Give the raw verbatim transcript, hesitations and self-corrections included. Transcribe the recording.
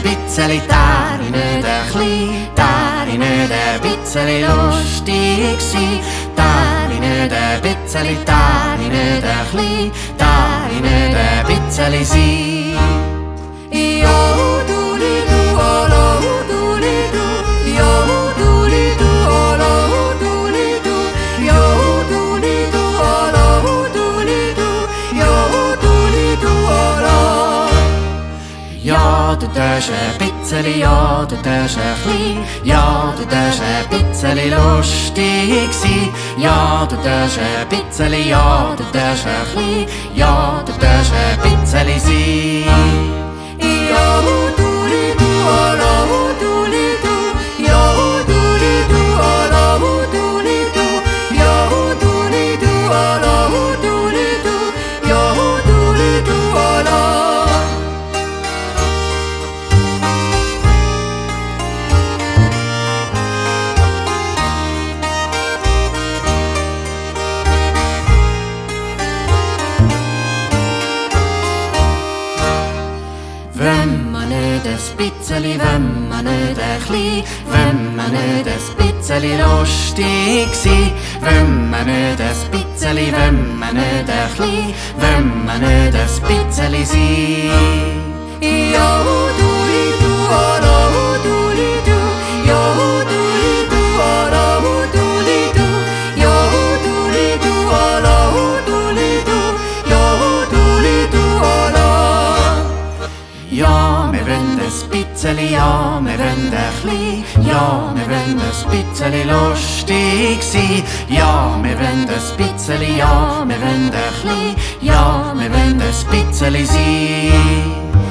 bitzeli, Tari nicht ein chli, Tari nicht ein bitzeli lustig sein, Tari nicht ein bitzeli, Tari nicht ein chli, Tari nicht ein bitzeli sein. Yo du li du olo du li du, yo du li du olo du li du, yo du li du olo du li du, yo du li du olo. Ja, du darfst ein bitzeli, ja, du darfst ein chli, ja, du darfst ein bitzeli lustig sein, ja, du darfst ein bitzeli, ja, du darfst ein chli, ja, du darfst ein bitzeli sein. Yo du li du olo du li du, yo du li du olo du li du, yo du li du olo du li du, yo du li du olo. Wenn man nicht ein bitzeli, wenn man nicht ein chli, wenn man nicht ein bitzeli lustig sein, wenn man nicht ein bitzeli, wenn man nicht ein chli, wenn man nicht ein bitzeli sein. Yo du li du olo du li du, yo du li du olo du li du, yo du li du olo du li du, yo du li du olo. Ja, wir wollen ein bitzeli, ja, wir wollen ein chli, ja, wir wollen ein bitzeli lustig sein, ja, wir wollen ein bitzeli, ja, wir wollen ein chli, ja, wir wollen ein bitzeli sein.